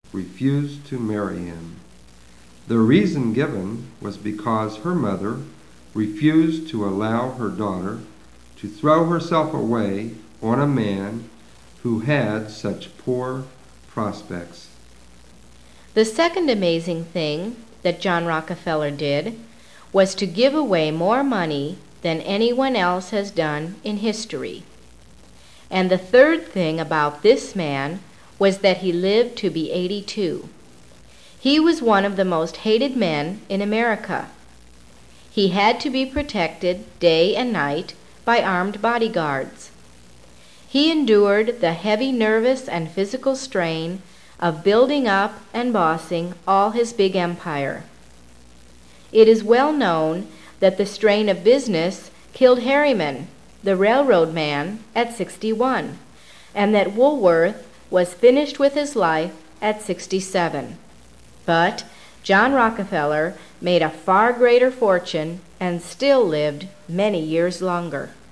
refused to marry him. The reason given was because her mother refused to allow her daughter to throw herself away on a man who had such poor prospects. The second amazing thing that John Rockefeller did was to give away more money than anyone else has done in history. And the third thing about this man was that he lived to be 82. He was one of the most hated men in America. He had to be protected day and night by armed bodyguards. He endured the heavy nervous and physical strain of building up and bossing all his big empire. It is well known that the strain of business killed Harriman, the railroad man, at 61, and that Woolworth was finished with his life at 67. But John Rockefeller made a far greater fortune and still lived many years longer.